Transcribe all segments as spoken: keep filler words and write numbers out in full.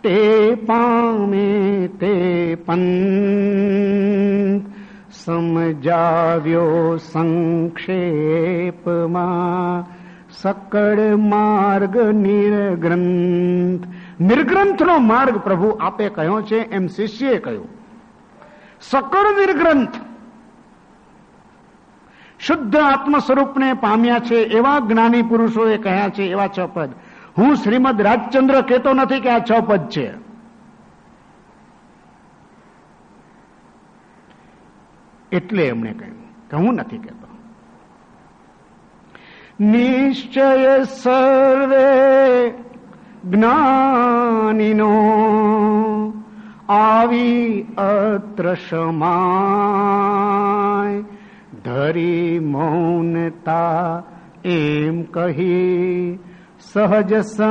તે પામે તે પંથ સમજાવ્યો સંક્ષેપમાં સકળ માર્ગ નિર્ગ્રંથ. નિર્ગ્રંથનો માર્ગ પ્રભુ આપે કહ્યો છે એમ શિષ્યએ કહ્યું. સકળ નિર્ગ્રંથ શુદ્ધ આત્મ સ્વરૂપને પામ્યા છે એવા જ્ઞાની પુરુષોએ કહ્યા છે એવા છ પદ. હું શ્રીમદ રાજચંદ્ર કહેતો નથી કે આ છ પદ છે. એટલે એમણે કહ્યું કે હું નથી કહેતો. નિશ્ચય સર્વે જ્ઞાનીનો આવી અત્ર સમાય ધરી મૌનતા એમ કહી સહજ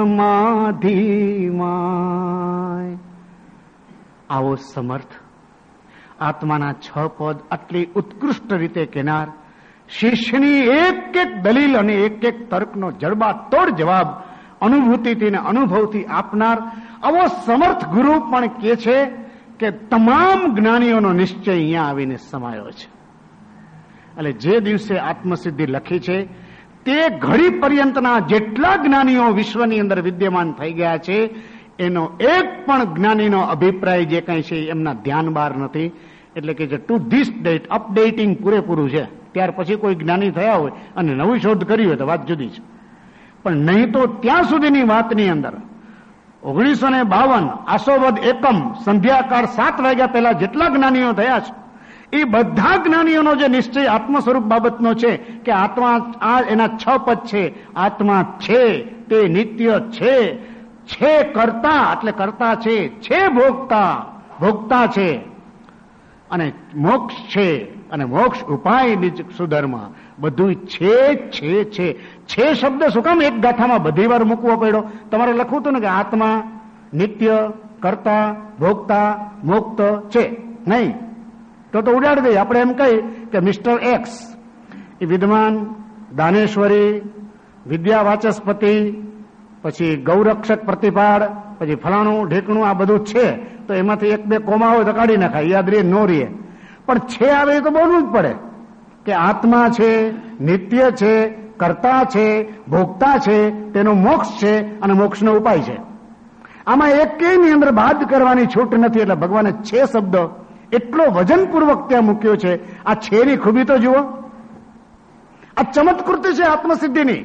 સમાધિમાં. આવો સમર્થ આત્માના છ પદ આટલી ઉત્કૃષ્ટ રીતે કહેનાર, શિષ્યની એક એક દલીલ અને એક એક તર્કનો જડબાતોડ જવાબ અનુભૂતિથી ને અનુભવથી આપનાર આવો સમર્થ ગુરુ પણ કહે છે કે તમામ જ્ઞાનીઓનો નિશ્ચય અહીંયા આવીને સમાયો છે. એટલે જે દિવસે આત્મસિદ્ધિ લખી છે તે ઘડી પર્યંતના જેટલા જ્ઞાનીઓ વિશ્વની અંદર વિદ્યમાન થઈ ગયા છે એનો એક પણ જ્ઞાનીનો અભિપ્રાય જે કંઈ છે એમના ધ્યાન બહાર નથી. એટલે કે ટુ ધીસ ડેટ અપડેટિંગ પૂરેપૂરું છે. ત્યાર પછી કોઈ જ્ઞાની થયા હોય અને નવી શોધ કરી હોય તો વાત જુદી છે, પણ નહીં તો ત્યાં સુધીની વાતની અંદર ઓગણીસો ને બાવન આસોવદ એકમ સંધ્યાકાળ સાત વાગ્યા પહેલા જેટલા જ્ઞાનીઓ થયા છે એ બધા જ્ઞાનીઓનો જે નિશ્ચય આત્મ સ્વરૂપ બાબતનો છે કે આત્મા આ એના છ પદ છે. આત્મા છે તે નિત્ય છે, છે કરતા એટલે કરતા છે, છે ભોગતા ભોગતા છે, અને મોક્ષ છે અને મોક્ષ ઉપાય નિજ સુધર્મ. બધું છે છે છે છે શબ્દ શું કામ એક ગાથામાં બધી વાર મૂકવો પડ્યો? તમારે લખવું હતું ને કે આત્મા નિત્ય કરતા ભોગતા મુક્ત છે. નહીં તો તો ઉડાડી દઈએ. આપણે એમ કહી કે મિસ્ટર એક્સ એ વિદ્વાન, દાનેશ્વરી, વિદ્યા વાચસ્પતિ, પછી ગૌરક્ષક પ્રતિપાળ, પછી ફલાણું ઢેકણું આ બધું છે. તો એમાંથી એક બે કોમા હોય તો કાઢી નાખાય, યાદ રહે નો રહે. પણ છે આવે તો બોલવું જ પડે કે આત્મા છે, નિત્ય છે, કરતા છે, ભોગતા છે, તેનો મોક્ષ છે અને મોક્ષનો ઉપાય છે. આમાં એકેયની અંદર બાદ કરવાની છૂટ નથી. એટલે ભગવાને છે શબ્દ એટલો વજનપૂર્વક ત્યાં મૂક્યો છે. આ છેની ખૂબી તો જુઓ. આ ચમત્કૃતિ છે આત્મસિદ્ધિની.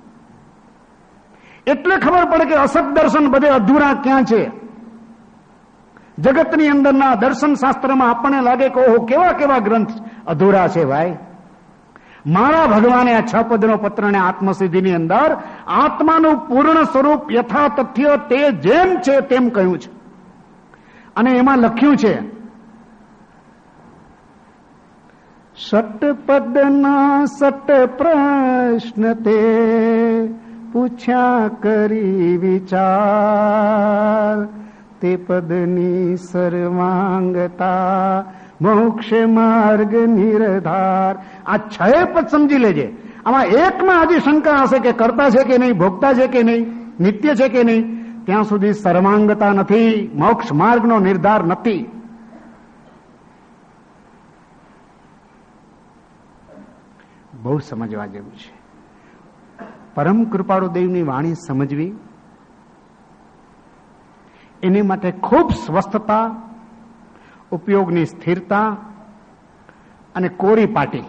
એટલે ખબર પડે કે અસત દર્શન બધે અધૂરા ક્યાં છે. જગતની અંદરના દર્શન શાસ્ત્રમાં આપણને લાગે કે ઓહો કેવા કેવા ગ્રંથ અધૂરા છે ભાઈ. મારા ભગવાને આ છ પદનો પત્રને આત્મસિદ્ધિની અંદર આત્માનું પૂર્ણ સ્વરૂપ યથા તથ્ય તે જેમ છે તેમ કહ્યું છે. અને એમાં લખ્યું છે સટપદના સટ પ્રશ્ન તે પૂછ્યા કરી વિચાર તે પદની સર્વાંગતા મોક્ષ માર્ગ નિર્ધાર. આ છ પદ સમજી લેજે. આમાં એકમાં હજી શંકા હશે કે કરતા છે કે નહીં, ભોગતા છે કે નહીં, નિત્ય છે કે નહીં, ત્યાં સુધી સર્વાંગતા નથી, મોક્ષ માર્ગનો નિર્ધાર નથી. બહુ સમજવા જેવું છે. પરમ કૃપાળુ દેવની વાણી સમજવી એની માટે ખૂબ સ્વસ્થતા, ઉપયોગની સ્થિરતા અને કોરી પાટી,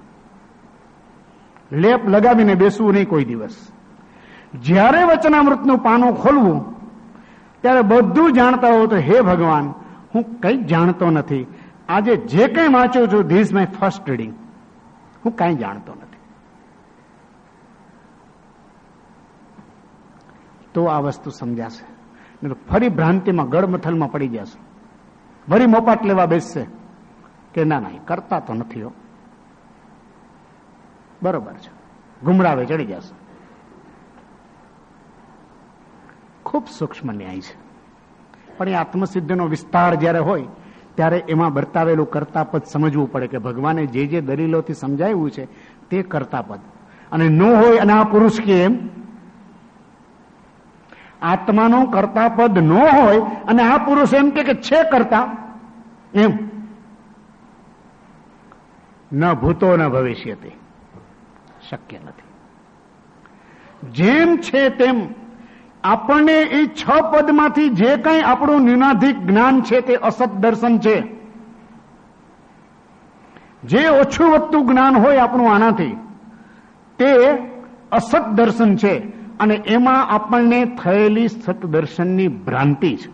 લેપ લગાવીને બેસવું નહીં કોઈ દિવસ. જ્યારે વચનામૃતનું પાનું ખોલવું ત્યારે બધું જાણતા હો તો હે ભગવાન હું કંઈ જાણતો નથી, આજે જે કંઈ વાંચું છું ધીસ માય ફર્સ્ટ રીડિંગ, હું કાંઈ જાણતો નથી. તો આ વસ્તુ સમજાશે. ફરી ભ્રાંતિમાં ગળમથલમાં પડી જશે, ફરી મોપાટ લેવા બેસશે કે ના ના કરતા તો નથી હો, બરોબર છે, ગુમરાવે ચડી જશે. ખૂબ સૂક્ષ્મ ન્યાય છે. પણ એ આત્મસિદ્ધિનો વિસ્તાર જ્યારે હોય ત્યારે એમાં વર્તાવેલું કર્તાપદ સમજવું પડે કે ભગવાને જે જે દલીલોથી સમજાવ્યું છે તે કર્તાપદ, અને ન હોય અને આ પુરુષ કે એમ આત્માનો કર્તા પદ ન હોય અને આ પુરુષ એમ કે છે કરતા, એમ ન ભૂતો ન ભવિષ્યતિ, શક્ય નથી. જેમ છે તેમ આપણને એ છ પદમાંથી જે કંઈ આપણું ન્યૂનાધિક જ્ઞાન છે તે અસત દર્શન છે. જે ઓછું વધતું જ્ઞાન હોય આપણું આનાથી તે અસત દર્શન છે અને એમાં આપણને થયેલી સતદર્શનની ભ્રાંતિ છે.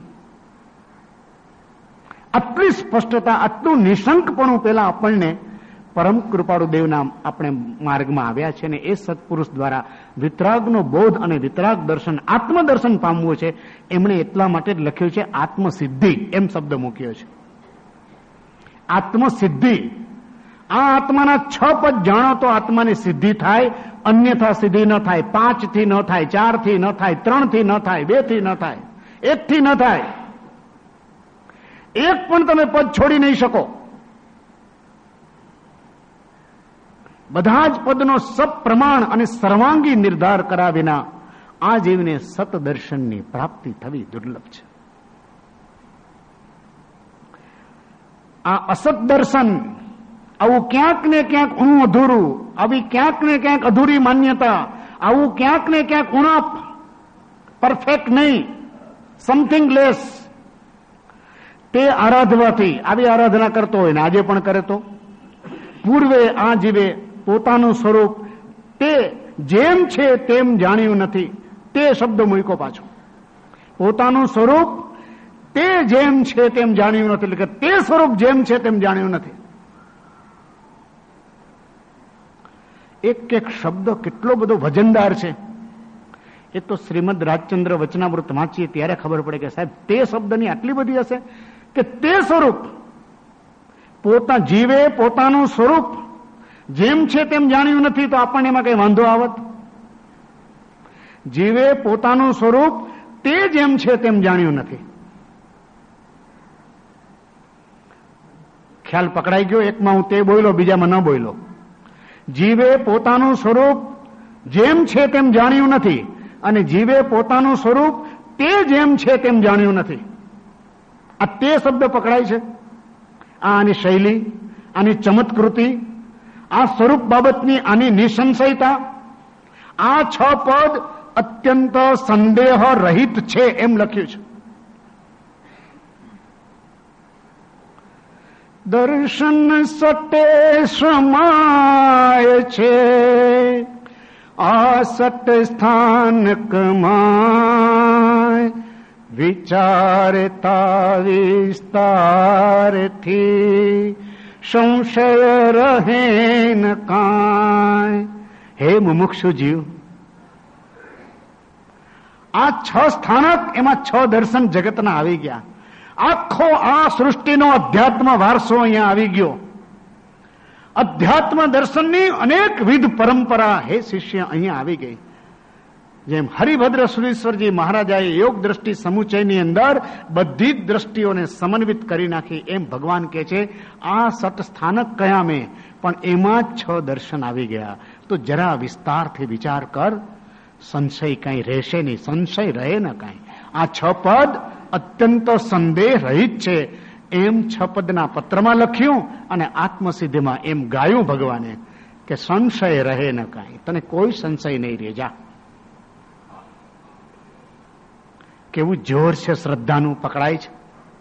આટલી સ્પષ્ટતા, આટલું નિશંકપણું પેલા આપણને પરમ કૃપાળુ દેવના આપણે માર્ગમાં આવ્યા છે અને એ સત્પુરુષ દ્વારા વિતરાગનો બોધ અને વિતરાગ દર્શન, આત્મદર્શન પામવું છે. એમણે એટલા માટે જ લખ્યું છે આત્મસિદ્ધિ, એમ શબ્દ મૂક્યો છે. આત્મસિદ્ધિ, આ આત્માના છ પદ જાણો તો આત્માની સિદ્ધિ થાય, અન્યથા સિદ્ધિ ન થાય. પાંચ થી ન થાય, ચાર થી ન થાય, ત્રણ થી ન થાય, બે થી ન થાય, એક થી ન થાય. એક પણ તમે પદ છોડી નહીં શકો. બધા જ પદનો સપ્રમાણ અને સર્વાંગી નિર્ધાર કર્યા વિના આ જીવને સતદર્શનની પ્રાપ્તિ થવી દુર્લભ છે. આ અસત દર્શન, આવું ક્યાંક ને ક્યાંક ઊણું અધૂરું, આવી ક્યાંક ને ક્યાંક અધૂરી માન્યતા, આવું ક્યાંક ને ક્યાંક ઉણપ, પરફેક્ટ નહીં, સમથિંગ લેસ, તે આરાધવાથી, આવી આરાધના કરતો હોય ને આજે પણ કરે તો પૂર્વે આ જીવે પોતાનું સ્વરૂપ તે જેમ છે તેમ જાણ્યું નથી. તે શબ્દ મૂક્યો પાછો. પોતાનું સ્વરૂપ તે જેમ છે તેમ જાણ્યું નથી, એટલે કે તે સ્વરૂપ જેમ છે તેમ જાણ્યું નથી. એક એક શબ્દ કેટલો બધો વજનદાર છે. એ તો શ્રીમદ રાજચંદ્ર વચનામૃત વાંચીએ ત્યારે ખબર પડે કે સાહેબ તે શબ્દની આટલી બધી હશે કે તે સ્વરૂપ પોતા જીવે પોતાનું સ્વરૂપ જેમ છે તેમ જાણ્યું નથી તો આપણને એમાં કઈ વાંધો આવત? જીવે પોતાનું સ્વરૂપ તે જેમ છે તેમ જાણ્યું નથી. ખ્યાલ પકડાઈ ગયો? એકમાં હું તે બોલ્યો, બીજામાં ન બોલ્યો. જીવે પોતાનું સ્વરૂપ જેમ છે તેમ જાણ્યું નથી અને જીવે પોતાનું સ્વરૂપ તે જેમ છે તેમ જાણ્યું નથી. આ તે શબ્દ પકડાય છે. આ આની શૈલી, આની ચમત્કૃતિ, આ સ્વરૂપ બાબતની આની નિસંશયતા, આ છ પદ અત્યંત સંદેહ રહિત છે એમ લખ્યું છે. દર્શન સટે સમાય છે આ સટ સ્થાનકમાં, વિચારતા વિસ્તારથી સંશય રહે ન કાંઈ. હે મુમુક્ષુ જીવ, આ છ સ્થાનક, એમાં છ દર્શન જગતના આવી ગયા. આખો આ સૃષ્ટિનો અધ્યાત્મ વારસો અહીંયા આવી ગયો. અધ્યાત્મ દર્શનની અનેકવિધ પરંપરા હે શિષ્ય અહીંયા આવી ગઈ. જેમ હરિભદ્ર સુરેશ્વરજી મહારાજાએ યોગ દ્રષ્ટિ સમુચયની અંદર બધી જ દ્રષ્ટિઓને સમન્વિત કરી નાખી, એમ ભગવાન કહે છે આ સત સ્થાનક કયા મેં, પણ એમાં છ દર્શન આવી ગયા. તો જરા વિસ્તારથી વિચાર કર, સંશય કઈ રહેશે નહીં, સંશય રહે ન કઈ. આ છ પદ અત્યંત સંદેહ રહિત છે એમ છ પદના પત્રમાં લખ્યું અને આત્મસિદ્ધિમાં એમ ગાયું ભગવાને કે સંશય રહે ન કાંઈ, તને કોઈ સંશય નહીં રહે. જા, કેવું જોર છે શ્રદ્ધાનું, પકડાય છે.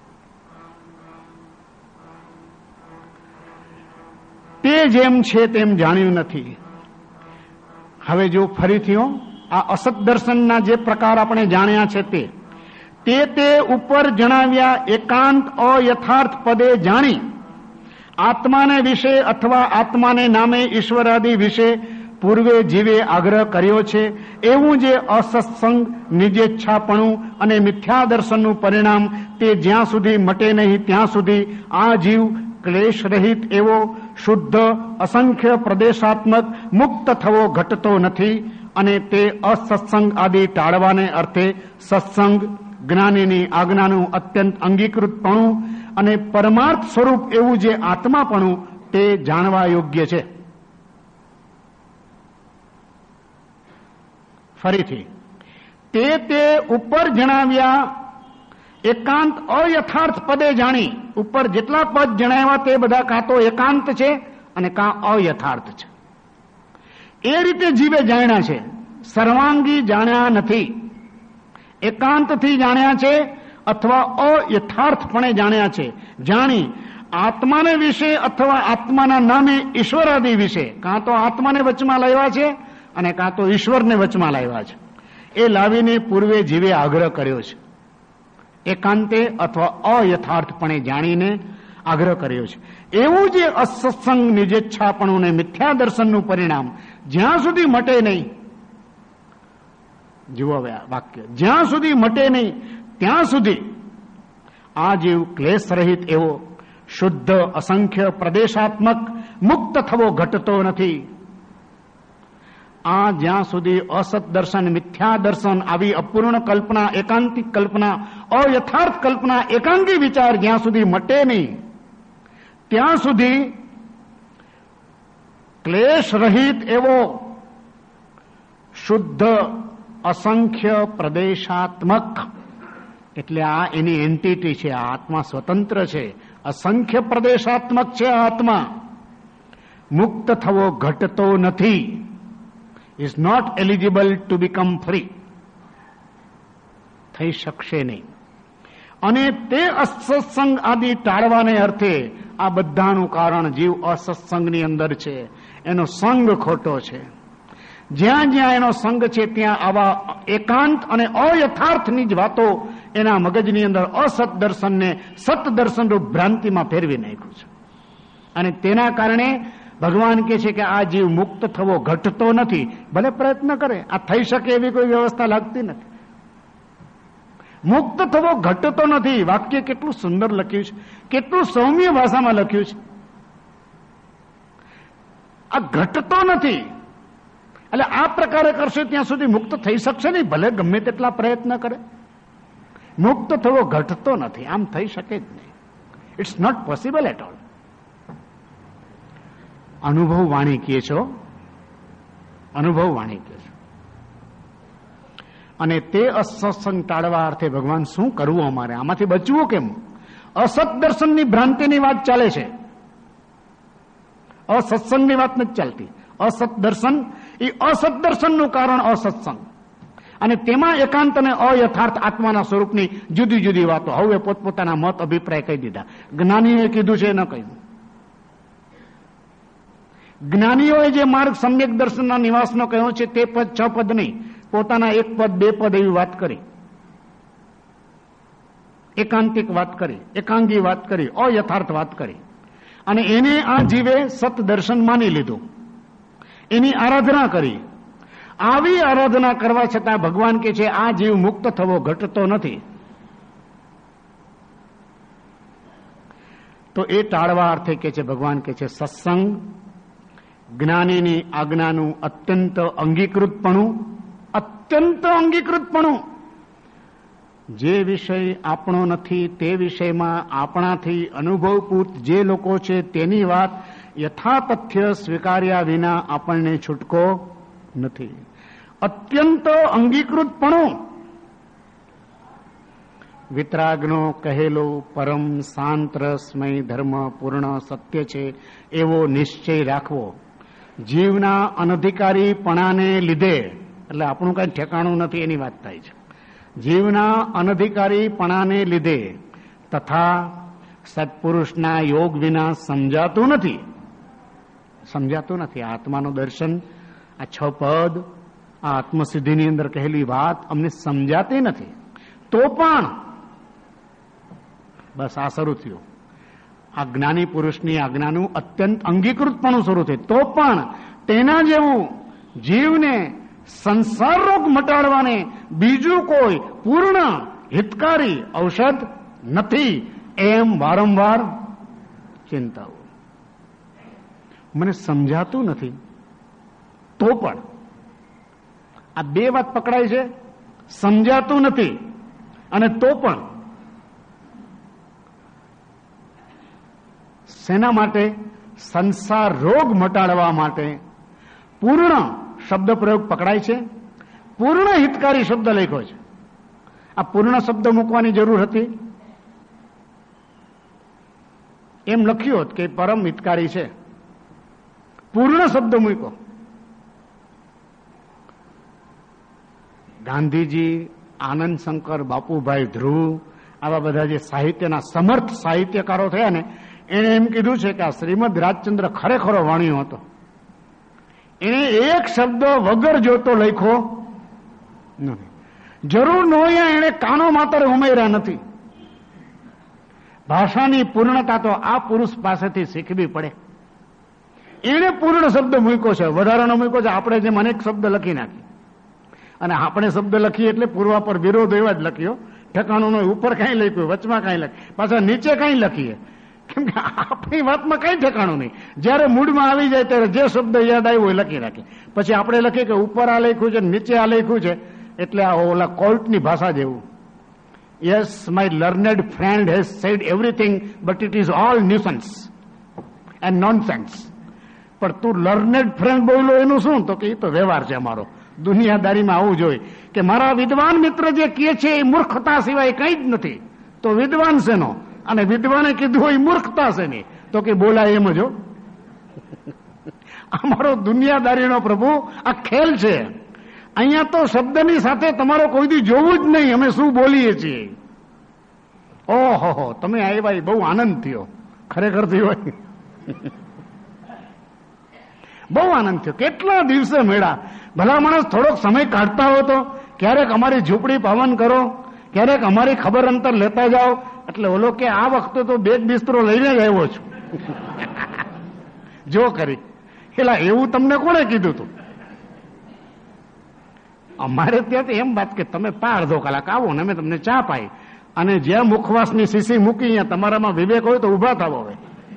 તે જેમ છે તેમ જાણ્યું નથી. હવે જો ફરીથી આ અસત દર્શનના જે પ્રકાર આપણે જાણ્યા છે તે તે તે ઉપર જણાવ્યા એકાંત અયથાર્થ પદે જાણી આત્માને વિશે અથવા આત્માને નામે ઈશ્વરાદિ વિશે પૂર્વે જીવે આગ્રહ કર્યો છે. એવું જે અસત્સંગ, નિજેચ્છાપણું અને મિથ્યા દર્શનનું પરિણામ તે જ્યાં સુધી મટે નહીં ત્યાં સુધી આ જીવ ક્લેશ રહિત એવો શુદ્ધ અસંખ્ય પ્રદેશાત્મક મુક્ત થવો ઘટતો નથી. અને તે અસત્સંગ આદિ ટાળવાને અર્થે સત્સંગ, જ્ઞાનીની આજ્ઞાનું અત્યંત અંગીકૃતપણું અને પરમાર્થ સ્વરૂપ એવું જે આત્માપણું તે જાણવા યોગ્ય છે. ફરીથી તે તે ઉપર જણાવ્યા એકાંત અયથાર્થ પદે જાણી. ઉપર જેટલા પદ જણાવ્યા તે બધા કાં તો એકાંત છે અને કાં અયથાર્થ છે. એ રીતે જીવે જાણ્યા છે, સર્વાંગી જાણ્યા નથી. એકાંતથી જાણ્યા છે અથવા અયથાર્થપણે જાણ્યા છે. જાણી આત્માને વિશે અથવા આત્માના નામે ઈશ્વરાદિ વિશે કાં તો આત્માને વચમાં લાવ્યા છે અને કાં તો ઈશ્વરને વચમાં લાવ્યા છે. એ લાવીને પૂર્વે જીવે આગ્રહ કર્યો છે. એકાંતે અથવા અયથાર્થપણે જાણીને આગ્રહ કર્યો છે. એવું જે અસત્સંગ નિજેચ્છાપણું ને મિથ્યા દર્શનનું પરિણામ જ્યાં સુધી મટે નહીં, જુઓ હવે આ વાક્ય, જ્યાં સુધી મટે નહીં ત્યાં સુધી આ જીવ ક્લેશ રહિત એવો શુદ્ધ અસંખ્ય પ્રદેશાત્મક મુક્ત થવો ઘટતો નથી. આ જ્યાં સુધી અસત દર્શન, મિથ્યા દર્શન, આવી અપૂર્ણ કલ્પના, એકાંતિક કલ્પના, અયથાર્થ કલ્પના, એકાંગી વિચાર જ્યાં સુધી મટે નહીં ત્યાં સુધી ક્લેશ રહિત એવો શુદ્ધ અસંખ્ય પ્રદેશાત્મક, એટલે આ એની એન્ટિટી છે. આ આત્મા સ્વતંત્ર છે, અસંખ્ય પ્રદેશાત્મક છે. આ આત્મા મુક્ત થવો ઘટતો નથી. Is not eligible to become free. થઈ શકશે નહીં. અને તે અસત્સંગ આદિ ટાળવાને અર્થે આ બધાનું કારણ જીવ અસત્સંગની અંદર છે. એનો સંગ ખોટો છે. જ્યાં જ્યાં એનો સંગ છે ત્યાં આવા એકાંત અને અયથાર્થની જ વાતો એના મગજની અંદર અસત દર્શનને સત દર્શનરૂપ ભ્રાંતિમાં ફેરવી નાખ્યું છે. અને તેના કારણે ભગવાન કહે છે કે આ જીવ મુક્ત થવો ઘટતો નથી. ભલે પ્રયત્ન કરે, આ થઈ શકે એવી કોઈ વ્યવસ્થા લાગતી નથી. મુક્ત થવો ઘટતો નથી. વાક્ય કેટલું સુંદર લખ્યું છે, કેટલું સૌમ્ય ભાષામાં લખ્યું છે. આ ઘટતો નથી. એટલે આ પ્રકારે કરશે ત્યાં સુધી મુક્ત થઈ શકશે નહીં, ભલે ગમે તેટલા પ્રયત્ન કરે. મુક્ત થવો ઘટતો નથી, આમ થઈ શકે જ નહીં. It's not possible at all. અનુભવ વાણી કહે છો, અનુભવ વાણી કહે છો. અને તે અસત્સંગ ટાળવા અર્થે ભગવાન શું કરવું અમારે, આમાંથી બચવું કેમ? અસત દર્શનની ભ્રાંતિની વાત ચાલે છે, અસત્સંગની વાત નથી ચાલતી. અસત દર્શન એ અસત દર્શનનું કારણ અસત્સંગ, અને તેમાં એકાંત અને અયથાર્થ આત્માના સ્વરૂપની જુદી જુદી વાતો. હવે પોતપોતાના મત અભિપ્રાય કહી દીધા. જ્ઞાનીઓએ કીધું છે ન કહ્યું. જ્ઞાનીઓએ જે માર્ગ સમ્યક દર્શનના નિવાસનો કહ્યો છે તે પદ છ પદ નહીં, પોતાના એક પદ બે પદ એવી વાત કરી. એકાંતિક વાત કરી, એકાંગી વાત કરી, અયથાર્થ વાત કરી. અને એને આ જીવે સત દર્શન માની લીધું, એની આરાધના કરી. આવી આરાધના કરવા છતાં ભગવાન કહે છે આ જીવ મુક્ત થવો ઘટતો નથી. તો એ ટાળવા અર્થે કે છે ભગવાન કહે છે સત્સંગ, જ્ઞાનીની આજ્ઞાનું અત્યંત અંગીકૃતપણું, અત્યંત અંગીકૃતપણું. જે વિષય આપણો નથી તે વિષયમાં આપણાથી અનુભવપૂત જે લોકો છે તેની વાત યથાતથ્ય સ્વીકાર્યા વિના આપણને છૂટકો નથી. અત્યંત અંગીકૃતપણું. વિતરાગનો કહેલો પરમ શાંત રસમય ધર્મ પૂર્ણ સત્ય છે એવો નિશ્ચય રાખવો. જીવના અનધિકારીપણાને લીધે, એટલે આપણું કઈ ઠેકાણું નથી એની વાત થાય છે. જીવના અનધિકારીપણાને લીધે તથા સત્પુરુષના યોગ વિના સમજાતું નથી. સમજાતું નથી. આત્માનું દર્શન, આ છ પદ, આ આત્મસિદ્ધિની અંદર કહેલી વાત અમને સમજાતી નથી. તો પણ બસ આ શરૂ થયું. આ જ્ઞાની પુરુષની આજ્ઞાનું અત્યંત અંગીકૃતપણું શરૂ થયું. તો પણ તેના જેવું જીવને સંસાર રોગ મટાડવાને બીજું કોઈ પૂર્ણ હિતકારી ઔષધ નથી એમ વારંવાર ચિંતાઓ. મને સમજાતું નથી તો પણ આ બે વાત પકડાય છે. સમજાતું નથી અને તો પણ શેના માટે? સંસાર રોગ મટાડવા માટે પૂર્ણ શબ્દ પ્રયોગ પકડાય છે. પૂર્ણ હિતકારી શબ્દ લખ્યો છે. આ પૂર્ણ શબ્દ મૂકવાની જરૂર હતી? એમ લખ્યું હોત કે પરમ હિતકારી છે, પૂર્ણ શબ્દ મૂક્યો. ગાંધીજી, આનંદ શંકર, બાપુભાઈ ધ્રુવ, આવા બધા જે સાહિત્યના સમર્થ સાહિત્યકારો થયા ને, એણે એમ કીધું છે કે આ શ્રીમદ રાજચંદ્ર ખરેખરો વાણિયો હતો. એને એક શબ્દ વગર જોતો લખ્યો નથી. જરૂર ન હોય એને કાનો માત્ર ઉમેર્યા નથી. ભાષાની પૂર્ણતા તો આ પુરુષ પાસેથી શીખવી પડે. એને પૂર્ણ શબ્દ મૂક્યો છે, વધારાનો મૂક્યો છે. આપણે જેમ અનેક શબ્દ લખી નાખી, અને આપણે શબ્દ લખીએ એટલે પૂર્વા પર વિરોધ એવા જ લખ્યો. ઠેકાણું ઉપર કઈ લખ્યું, વચમાં કઈ લખ્યું, પાછા નીચે કઈ લખીએ. કેમ કે આપણી વાતમાં કઈ ઠેકાણું નહીં. જયારે મૂડમાં આવી જાય ત્યારે જે શબ્દ યાદ આવ્યો એ લખી રાખીએ. પછી આપણે લખીએ કે ઉપર આ લખ્યું છે, નીચે આ લખ્યું છે, એટલે આ ઓલા કોર્ટની ભાષા જેવું. Yes, my learned friend has said everything, but it is all nuisance and nonsense. પણ તું લર્નેડ ફ્રેન્ડ બોલો એનું શું? તો કે એ તો વ્યવહાર છે અમારો. દુનિયાદારીમાં આવું જોઈએ કે મારા વિદ્વાન મિત્ર જે કહે છે એ મૂર્ખતા સિવાય કંઈ જ નથી. તો વિદ્વાન શેનો? અને વિદ્વાને કીધું હોય મૂર્ખતા છે નહીં, તો કે બોલાય એમ જ. અમારો દુનિયાદારીનો પ્રભુ આ ખેલ છે. અહીંયા તો શબ્દની સાથે તમારો કોઈ દી જોવું જ નહીં અમે શું બોલીએ છીએ. ઓહો, તમે આવ્યા બહુ આનંદ થયો, ખરેખર થયો. બહુ આનંદ થયો. કેટલા દિવસે મેળા. ભલા માણસ થોડોક સમય કાઢતા હો તો ક્યારેક અમારી ઝૂંપડી પાવન કરો, ક્યારેક અમારી ખબર અંતર લેતા જાઓ. એટલે ઓલો કે આ વખતે તો બેગ બિસ્તરો લઈને જ આવ્યો છું. જો કરી એલા એવું તમને કોણે કીધું તું? અમારે ત્યાં તો એમ વાત કે તમે પા અડધો કલાક આવો ને અમે તમને ચા પાઈ, અને જ્યાં મુખવાસની શીશી મૂકી અહીંયા તમારામાં વિવેક હોય તો ઉભા થાવો. હવે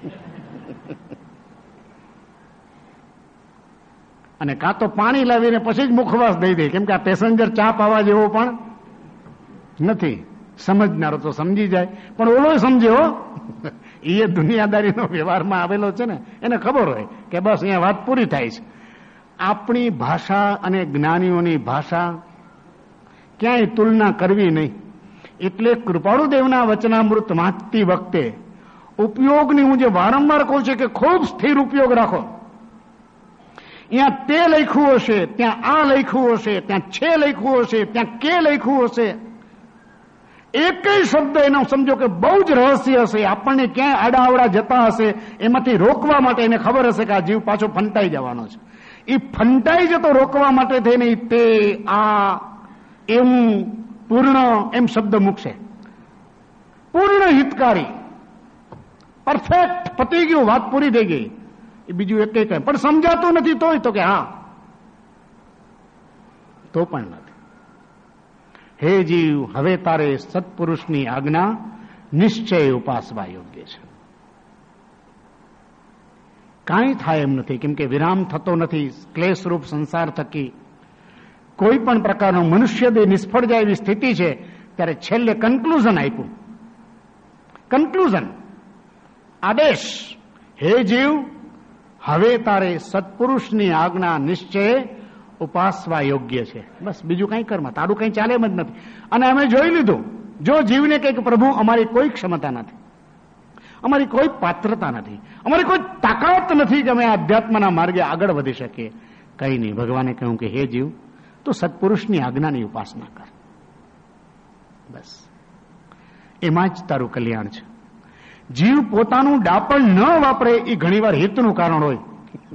અને કાં તો પાણી લાવીને પછી જ મુખવાસ દઈ દે, કેમ કે આ પેસેન્જર ચા પાવા જેવો પણ નથી. સમજનારો તો સમજી જાય, પણ ઓલો સમજે હો. એ દુનિયાદારીનો વ્યવહારમાં આવેલો છે ને, એને ખબર હોય કે બસ અહીંયા વાત પૂરી થાય છે. આપણી ભાષા અને જ્ઞાનીઓની ભાષા ક્યાંય તુલના કરવી નહીં. એટલે કૃપાળુદેવના વચનામૃત વાંચતી વખતે ઉપયોગની હું જે વારંવાર કહું છું કે ખૂબ સ્થિર ઉપયોગ રાખો. અહીંયા તે લખ્યું હશે, ત્યાં આ લખ્યું હશે, ત્યાં છે લખ્યું હશે, ત્યાં કે લખ્યું હશે. એક શબ્દ એનો સમજો કે બહુ જ રહસ્ય હશે, આપણને ક્યાંય આડાઅવડા જતા હશે, એમાંથી રોકવા માટે એને ખબર હશે કે આ જીવ પાછો ફંટાઈ જવાનો છે. એ ફંટાઈ જતો રોકવા માટે થઈને તે આ એમ પૂર્ણ એમ શબ્દ મૂકશે. પૂર્ણ હિતકારી, પરફેક્ટ, પતી ગયું, વાત પૂરી થઈ ગઈ. એ બીજું એક કઈ પણ સમજાતું નથી તોય તો કે હા, તો પણ નથી. હે જીવ, હવે તારે સત્પુરુષની આજ્ઞા નિશ્ચય ઉપાસવા યોગ્ય છે. કાંઈ થાય એમ નથી, કેમ કે વિરામ થતો નથી. ક્લેશરૂપ સંસાર થકી કોઈ પણ પ્રકારનો મનુષ્ય દેહ નિષ્ફળ જાય એવી સ્થિતિ છે. ત્યારે છેલ્લે કન્ક્લુઝન આપ્યું. કન્ક્લુઝન, આદેશ, હે જીવ, હવે તારે સત્પુરુષની આજ્ઞા નિશ્ચય ઉપાસવા યોગ્ય છે. બસ બીજું કઈ કરમાં તારું કઈ ચાલે એમ જ નથી. અને અમે જોઈ લીધું, જો જીવને કંઈક પ્રભુ અમારી કોઈ ક્ષમતા નથી, અમારી કોઈ પાત્રતા નથી, અમારી કોઈ તાકાત નથી કે અમે આધ્યાત્મના માર્ગે આગળ વધી શકીએ. કઈ નહીં. ભગવાને કહ્યું કે હે જીવ, તો સત્પુરુષની આજ્ઞાની ઉપાસના કર. બસ એમાં જ તારું કલ્યાણ છે. જીવ પોતાનું ડાપણ ન વાપરે એ ઘણીવાર હિતનું કારણ હોય.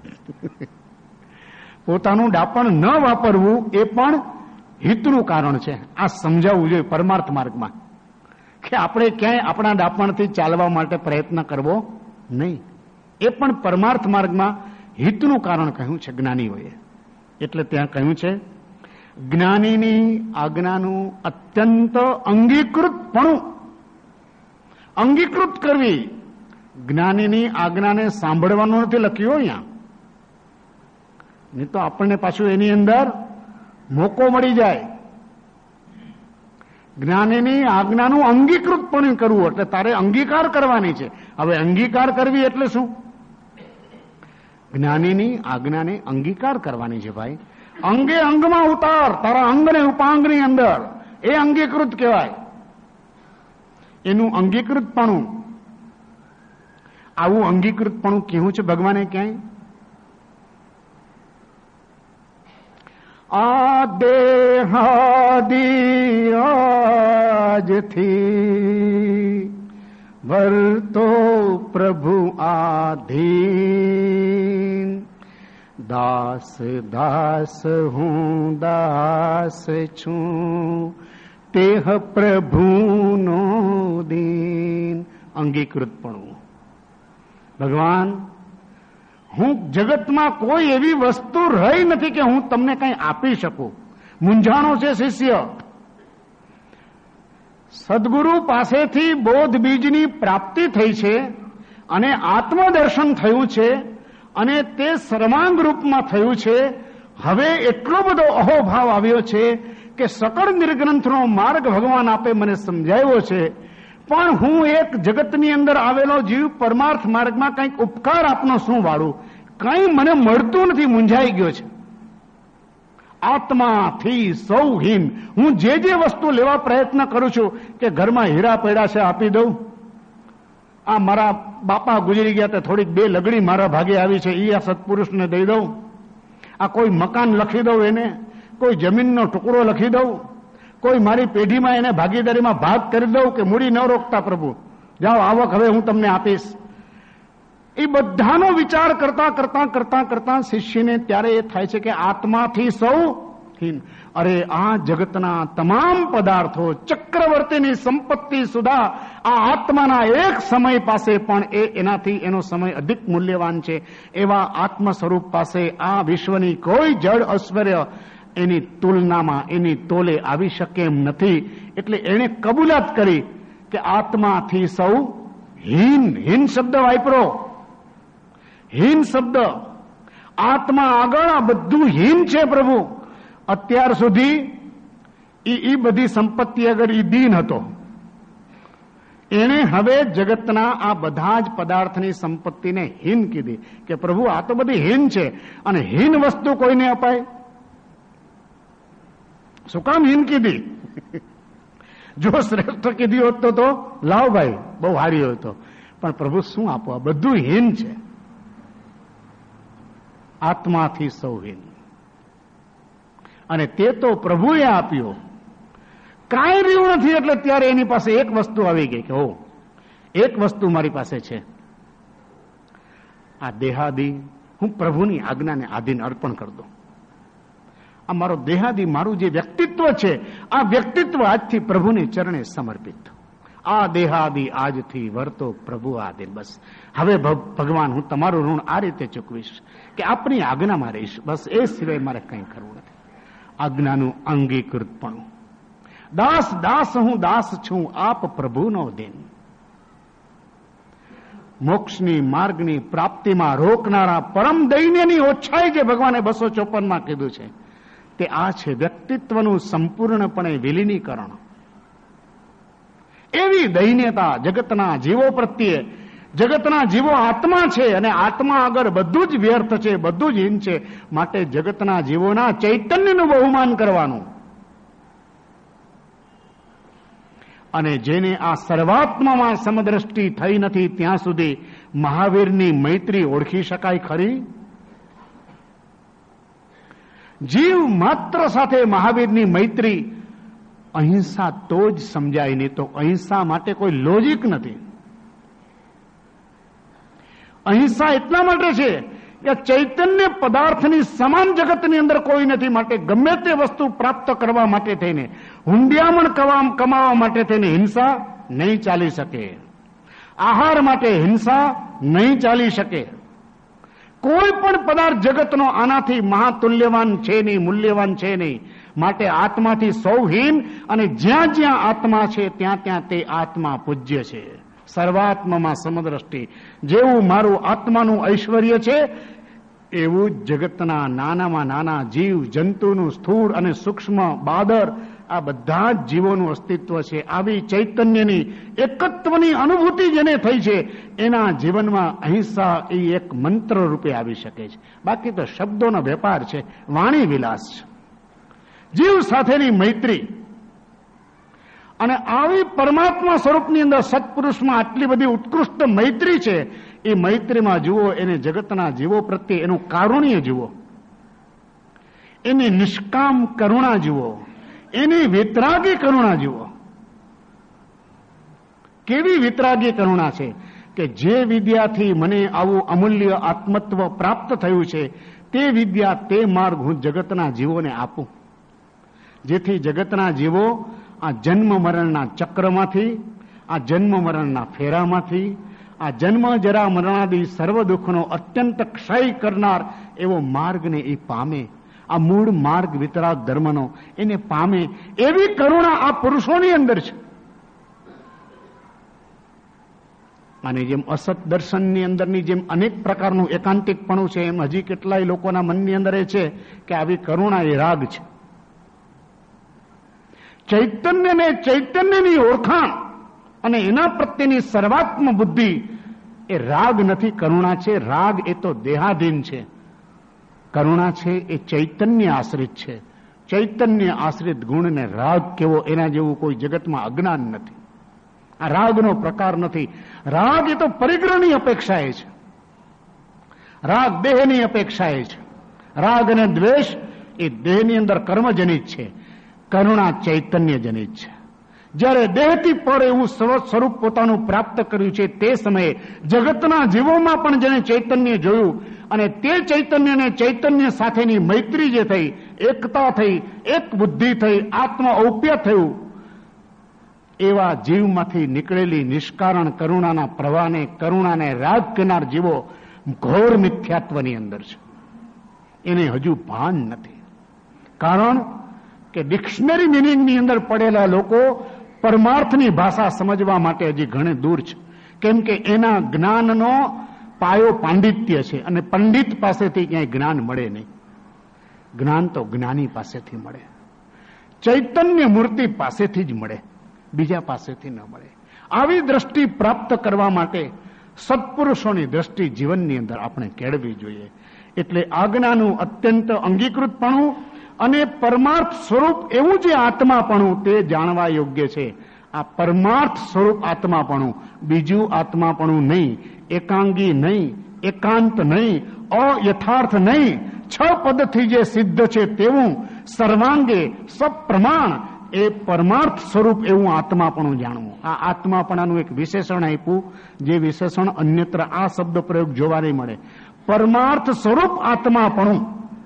પોતાનું ડાપણ ન વાપરવું એ પણ હિતનું કારણ છે. આ સમજાવવું જોઈએ પરમાર્થ માર્ગમાં, કે આપણે ક્યાંય આપણા ડાપણથી ચાલવા માટે પ્રયત્ન કરવો નહીં. એ પણ પરમાર્થ માર્ગમાં હિતનું કારણ કહ્યું છે જ્ઞાનીઓએ. એટલે ત્યાં કહ્યું છે જ્ઞાનીની આજ્ઞાનું અત્યંત અંગીકૃતપણું, અંગીકૃત કરવી. જ્ઞાનીની આજ્ઞાને સાંભળવાનું નથી લખ્યું અહીંયા, નહીં તો આપણને પાછું એની અંદર મોકો મળી જાય. જ્ઞાનીની આજ્ઞાનું અંગીકૃતપણું કરવું એટલે તારે અંગીકાર કરવાની છે. હવે અંગીકાર કરવી એટલે શું? જ્ઞાનીની આજ્ઞાને અંગીકાર કરવાની છે ભાઈ. અંગે અંગમાં ઉતાર, તારા અંગને ઉપાંગની અંદર. એ અંગીકૃત કહેવાય, એનું અંગીકૃતપણું. આવું અંગીકૃતપણું કેવું છે ભગવાને ક્યાંય? આ દેહાદી આજથી વર્તો પ્રભુ આધીન, દાસ દાસ હું દાસ છું, તેહ પ્રભુનો દીન. અંગીકૃતપણું. ભગવાન, હું જગતમાં કોઈ એવી વસ્તુ રહી નથી કે હું તમને કંઈ આપી શકું. મૂંઝાણો છે શિષ્ય. સદગુરુ પાસેથી બોધ બીજની પ્રાપ્તિ થઈ છે અને આત્મદર્શન થયું છે અને તે સર્વાંગ રૂપમાં થયું છે. હવે એટલો બધો અહોભાવ આવ્યો છે કે સકળ નિર્ગ્રંથનો માર્ગ ભગવાન આપે મને સમજાવ્યો છે, પણ હું એક જગતની અંદર આવેલો જીવ પરમાર્થ માર્ગમાં કંઈક ઉપકાર આપનો શું વાળું? કંઈ મને મળતું નથી, મૂંઝાઈ ગયો છે. આત્માથી સૌ હીન. હું જે જે વસ્તુ લેવા પ્રયત્ન કરું છું કે ઘરમાં હીરા પડ્યા છે આપી દઉં, આ મારા બાપા ગુજરી ગયા તે થોડીક બે લગડી મારા ભાગે આવી છે, એ આ સત્પુરુષને દઈ દઉં, આ કોઈ મકાન લખી દઉં એને, કોઈ જમીનનો ટુકડો લખી દઉં, કોઈ મારી પેઢીમાં એને ભાગીદારીમાં ભાગ કરી દઉં કે મૂડી ન રોકતા પ્રભુ, જાઓ આવક હવે હું તમને આપીશ. એ બધાનો વિચાર કરતા કરતા કરતા કરતા શિષ્યને ત્યારે એ થાય છે કે આત્માથી સૌ હીન. અરે આ જગતના તમામ પદાર્થો, ચક્રવર્તીની સંપત્તિ સુધા આ આત્માના એક સમય પાસે પણ એ એનાથી એનો સમય અધિક મૂલ્યવાન છે. એવા આત્મ સ્વરૂપ પાસે આ વિશ્વની કોઈ જળ ઐશ્વર્ય એની તુલનામાં, એની તોલે આવી શકે એમ નથી. એટલે એણે કબૂલાત કરી કે આત્માથી સૌ હીન. હીન શબ્દ વાપરો, હીન શબ્દ. આત્મા આગળ આ બધું હીન છે પ્રભુ. અત્યાર સુધી એ બધી સંપત્તિ અગર ઈ દીન હતો, એને હવે જગતના આ બધા જ પદાર્થની સંપત્તિને હીન કીધી કે પ્રભુ આ તો બધી હીન છે અને હીન વસ્તુ કોઈને અપાય? શું કામ હીન કીધી? જો શ્રેષ્ઠ કીધી હોત તો તો લાવ ભાઈ બહુ હારી હોય તો, પણ પ્રભુ શું આપો? આ બધું હીન છે. આત્માથી સૌ હીન. અને તે તો પ્રભુએ આપ્યો, કાંઈ રહ્યું નથી. એટલે ત્યારે એની પાસે એક વસ્તુ આવી ગઈ કે હો, એક વસ્તુ મારી પાસે છે, આ દેહાદી હું પ્રભુની આજ્ઞાને આધીન અર્પણ કરી દઉં. આ મારો દેહાદી, મારું જે વ્યક્તિત્વ છે, આ વ્યક્તિત્વ આજથી પ્રભુને ચરણે સમર્પિત. આ દેહાદી આજથી વર્તો પ્રભુ આધીન. બસ હવે ભગવાન હું તમારું ઋણ આ રીતે ચૂકવીશ કે આપની આજ્ઞામાં રહીશ. બસ એ સિવાય મારે કંઈ કરવું નથી. આજ્ઞાનું અંગીકૃતપણું. દાસ દાસ હું દાસ છું, આપ પ્રભુનો દીન. મોક્ષની માર્ગની પ્રાપ્તિમાં રોકનારા પરમ દૈન્યની ઓછાઈ જે ભગવાને બસો ચોપનમાં કીધું છે તે આ છે વ્યક્તિત્વનું સંપૂર્ણપણે વિલીનીકરણ. એવી દૈન્યતા જગતના જીવો પ્રત્યે. જગતના જીવો આત્મા છે અને આત્મા આગળ બધું જ વ્યર્થ છે, બધું જ હીન છે. માટે જગતના જીવોના ચૈતન્યનું બહુમાન કરવાનું. અને જેને આ સર્વાત્મામાં સમદ્રષ્ટિ થઈ નથી ત્યાં સુધી મહાવીરની મૈત્રી ઓળખી શકાય ખરી? જીવ માત્ર સાથે મહાવીરની મૈત્રી અહિંસા તો જ સમજાય, નહીં તો અહિંસા માટે કોઈ લોજિક નથી. અહિંસા એટલા માટે છે કે ચૈતન્ય પદાર્થની સમાન જગતની અંદર કોઈ નથી. માટે ગમે તે વસ્તુ પ્રાપ્ત કરવા માટે થઈને, હુંડિયામણ કમાવા માટે થઈને હિંસા નહીં ચાલી શકે. આહાર માટે હિંસા નહીં ચાલી શકે. કોઈ પણ પદાર્થ જગતનો આનાથી મહાતુલ્યવાન છે નહીં, મૂલ્યવાન છે નહીં. માટે આત્માથી સૌ હીન. અને જ્યાં જ્યાં આત્મા છે ત્યાં ત્યાં તે આત્મા પૂજ્ય છે. સર્વાત્મામાં સમદ્રષ્ટિ. જેવું મારું આત્માનું ઐશ્વર્ય છે એવું જગતના નાનામાં નાના જીવ જંતુનું સ્થૂળ અને સૂક્ષ્મ બાદર આ બધા જ જીવોનું અસ્તિત્વ છે. આવી ચૈતન્યની એકત્વની અનુભૂતિ જેને થઈ છે એના જીવનમાં અહિંસા એ એક મંત્ર રૂપે આવી શકે છે. બાકી તો શબ્દોનો વેપાર છે, વાણી વિલાસ છે, જીવ સાથેની મૈત્રી. અને આવી પરમાત્મા સ્વરૂપની અંદર સત્પુરુષમાં આટલી બધી ઉત્કૃષ્ટ મૈત્રી છે. એ મૈત્રીમાં જુઓ એને જગતના જીવો પ્રત્યે એનું કારુણ્ય જુઓ, એની નિષ્કામ કરુણા જુઓ, એની વિતરાગી કરુણા જુઓ. કેવી વિતરાગી કરુણા છે કે જે વિદ્યાથી મને આવું અમૂલ્ય આત્મત્વ પ્રાપ્ત થયું છે તે વિદ્યા, તે માર્ગ હું જગતના જીવોને આપું, જેથી જગતના જીવો આ જન્મ મરણના ચક્રમાંથી, આ જન્મ મરણના ફેરામાંથી, આ જન્મ જરા મરણાદી સર્વ દુઃખનો અત્યંત ક્ષય કરનાર એવો માર્ગને એ પામે. આ મૂળ માર્ગ વિતરાગ ધર્મનો એને પામે એવી કરુણા આ પુરુષોની અંદર છે. અને જેમ અસત દર્શનની અંદરની જેમ અનેક પ્રકારનું એકાંતિકપણું છે, એમ હજી કેટલાય લોકોના મનની અંદર એ છે કે આવી કરુણા એ રાગ છે. ચૈતન્યને, ચૈતન્યની ઓળખાણ અને એના પ્રત્યેની સર્વાત્મ બુદ્ધિ એ રાગ નથી, કરુણા છે. રાગ એ તો દેહાધીન છે. કરુણા છે એ ચૈતન્ય આશ્રિત છે. ચૈતન્ય આશ્રિત ગુણને રાગ કેવો, એના જેવું કોઈ જગતમાં અજ્ઞાન નથી. આ રાગનો પ્રકાર નથી. રાગ એ તો પરિગ્રહની અપેક્ષાએ છે, રાગ દેહની અપેક્ષાએ છે. રાગ અને દ્વેષ એ દેહની અંદર કર્મજનિત છે, કરુણા ચૈતન્ય જનિત છે. જ્યારે દેહથી પર એવું સ્વરૂપ પોતાનું પ્રાપ્ત કર્યું છે તે સમયે જગતના જીવોમાં પણ જેને ચૈતન્ય જોયું અને તે ચૈતન્યને ચૈતન્ય સાથેની મૈત્રી જે થઈ, એકતા થઈ, એક બુદ્ધિ થઈ, આત્મ ઔપ્ય થયું, એવા જીવમાંથી નીકળેલી નિષ્કારણ કરુણાના પ્રવાહને, કરુણાને રાગ કરનાર જીવો ઘોર મિથ્યાત્વની અંદર છે. એને હજુ ભાન નથી. કારણ કે ડિક્શનરી મિનિંગની અંદર પડેલા લોકો પરમાર્થની ભાષા સમજવા માટે હજી ઘણે દૂર છે. કેમ કે એના જ્ઞાનનો પાયો પાંડિત્ય છે અને પંડિત પાસેથી ક્યાંય જ્ઞાન મળે નહીં. જ્ઞાન તો જ્ઞાની પાસેથી મળે, ચૈતન્ય મૂર્તિ પાસેથી જ મળે, બીજા પાસેથી ન મળે. આવી દ્રષ્ટિ પ્રાપ્ત કરવા માટે સત્પુરુષોની દ્રષ્ટિ જીવનની અંદર આપણે કેળવી જોઈએ. એટલે આજ્ઞાનું અત્યંત અંગીકૃતપણું અને પરમાર્થ સ્વરૂપ એવું જે આત્માપણું તે જાણવા યોગ્ય છે. આ પરમાર્થ સ્વરૂપ આત્માપણું, બીજું આત્માપણું નહીં, એકાંગી નહીં, એકાંત નહીં, અયથાર્થ નહીં, છ પદથી જે સિદ્ધ છે તેવું સર્વાંગે સપ્રમાણ એ પરમાર્થ સ્વરૂપ એવું આત્માપણું જાણવું. આ આત્માપણાનું એક વિશેષણ આપ્યું, જે વિશેષણ અન્યત્ર આ શબ્દ પ્રયોગ જોવા નહીં મળે. પરમાર્થ સ્વરૂપ આત્માપણું.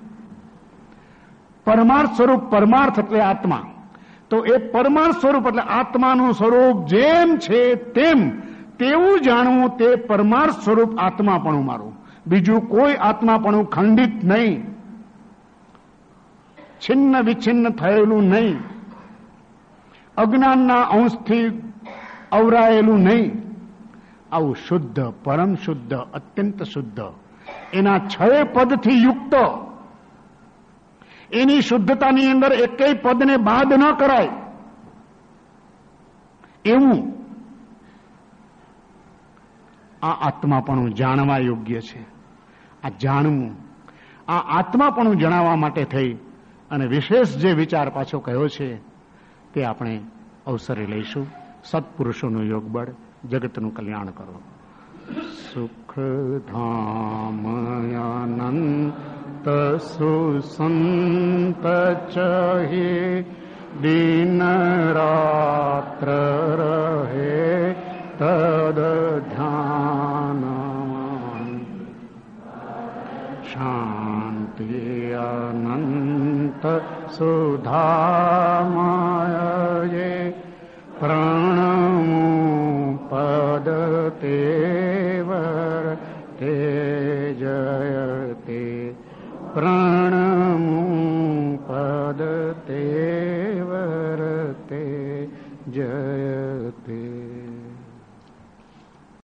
પરમાર્થ સ્વરૂપ, પરમાર્થ એટલે આત્મા, તો એ પરમાર્થ સ્વરૂપ એટલે આત્માનું સ્વરૂપ જેમ છે તેમ તેવું જાણવું, તે પરમાર્થ સ્વરૂપ આત્માપણું મારું. બીજું કોઈ આત્માપણું ખંડિત નહીં, છિન્ન વિચ્છિન્ન થયેલું નહીં, અજ્ઞાનના અંશથી અવરાયેલું નહીં. આવું શુદ્ધ, પરમ શુદ્ધ, અત્યંત શુદ્ધ, એના છ પદથી યુક્ત, એની શુદ્ધતાની અંદર એકેય પદને બાદ ન કરાય એવું આ આત્માપણું જાણવા યોગ્ય છે. આ જાણવું, આ આત્માપણું જણાવવા માટે થઈ અને વિશેષ જે વિચાર પાછો કહ્યો છે તે આપણે અવસરે લઈશું. સત્પુરુષોનું યોગબળ જગતનું કલ્યાણ કરો. સુખ ધામયાનંત સુસંત ચહે દિન રાત્ર રહે તદ ધ્યાન શાંતિ અનંત સુધામયે પ્રણ